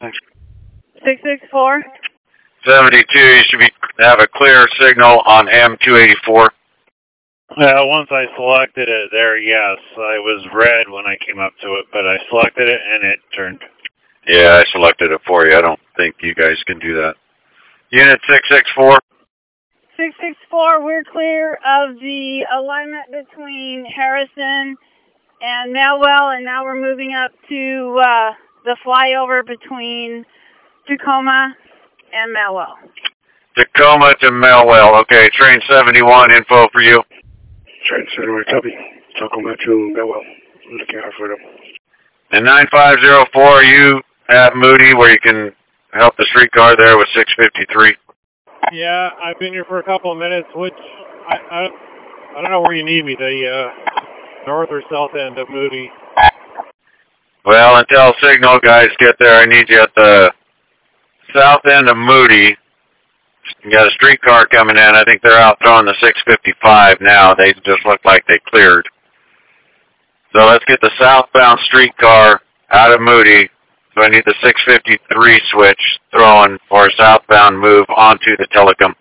Thanks. 664. 72, you should have a clear signal on M284. Once I selected it there, yes. I was red when I came up to it, but I selected it and it turned. Yeah, I selected it for you. I don't think you guys can do that. Unit 664. 664, we're clear of the alignment between Harrison and Melwell, and now we're moving up to the flyover between Tacoma and Melwell. Tacoma to Melwell. Okay, train 71, info for you. Train 71, copy. Tacoma to Melwell. Looking out for them. And 9504, you at Moody where you can help the streetcar there with 653. Yeah, I've been here for a couple of minutes, which I don't know where you need me, the north or south end of Moody. Well, until signal guys get there, I need you at the south end of Moody. You got a streetcar coming in. I think they're out throwing the 655 now. They just look like they cleared. So let's get the southbound streetcar out of Moody. So I need the 653 switch throwing for a southbound move onto the Telecom.